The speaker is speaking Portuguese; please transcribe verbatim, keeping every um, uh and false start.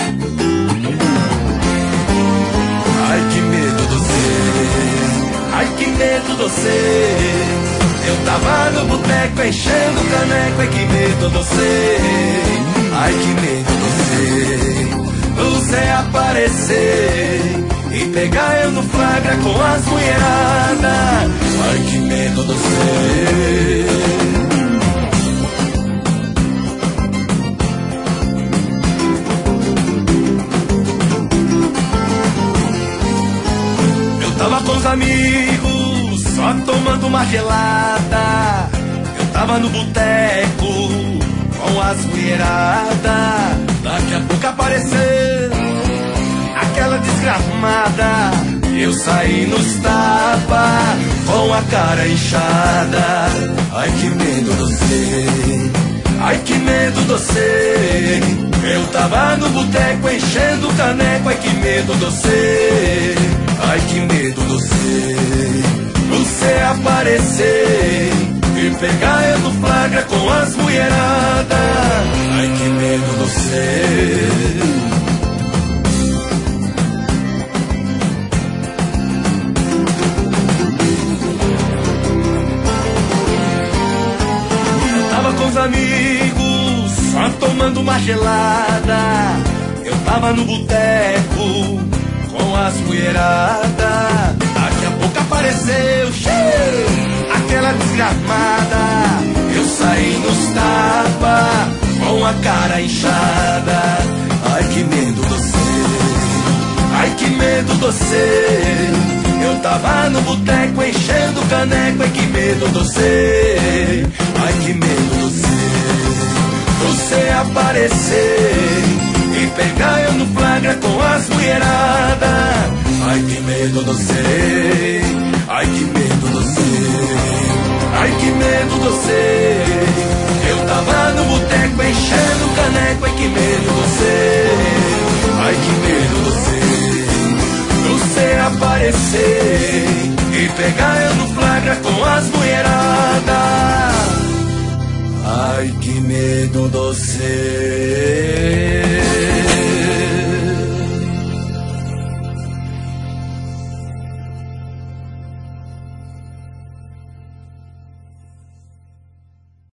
Ai, que medo de você, ai, que medo de você. Eu tava no boteco enchendo o caneco, ai, que medo de você. Ai, que medo de você, você aparecer e pegar eu no flagra com as mulheradas. Ai, que medo de você. Tava com os amigos, só tomando uma gelada. Eu tava no boteco, com as mulheradas. Daqui a pouco apareceu aquela desgramada. Eu saí nos tapas, com a cara inchada. Ai, que medo de você, ai, que medo de você. Eu tava no boteco enchendo o caneco. Ai, que medo de você, ai, que medo de você. Você aparecer e pegar eu no flagra com as mulheradas. Ai, que medo de você. Eu tava com os amigos, só tomando uma gelada. Eu tava no boteco com as mulheradas. Daqui a pouco apareceu cheio, aquela desgramada. Eu saí nos tapas, com a cara inchada. Ai, que medo de você, ai, que medo de você. Eu tava no boteco enchendo o caneco. Ai, que medo de você, ai, que medo de você. Você aparecer e pegar eu no flagra com as mulheradas. Ai, que medo de você, ai, que medo de você. Ai, que medo de você. Eu tava no boteco enchendo o caneco. Ai, que medo de você, ai, que medo de você. Você aparecer e pegar eu no flagra com as mulheradas. Ai, que medo de você.